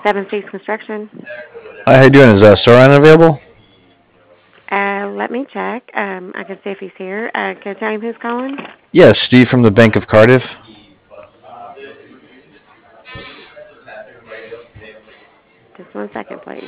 Seven Seas Construction. Hi, how you doing? Is Soren available? Let me check. I can see if he's here. Can I tell him who's calling? Yes, Steve from the Bank of Cardiff. Just one second, please.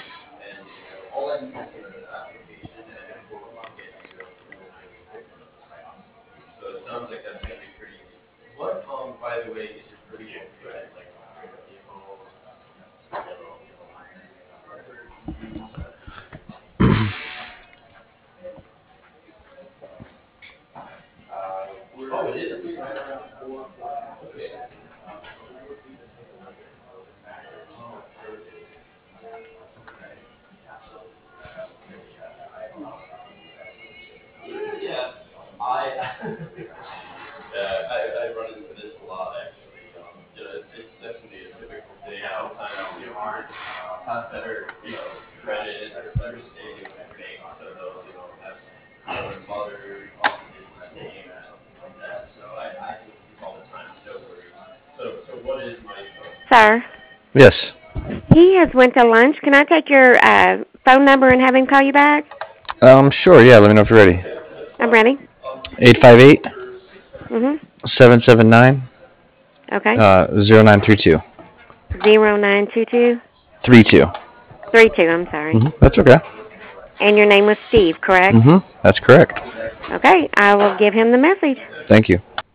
Sir, Yes. he has went to lunch. Can I take your phone number and have him call you back? Sure. Yeah. Let me know if you're ready. I'm ready. 858 Mhm. 779 Okay. 0932. 0922 32. 32. I'm sorry. That's okay. And your name was Steve, correct? That's correct. Okay. I will give him the message. Thank you.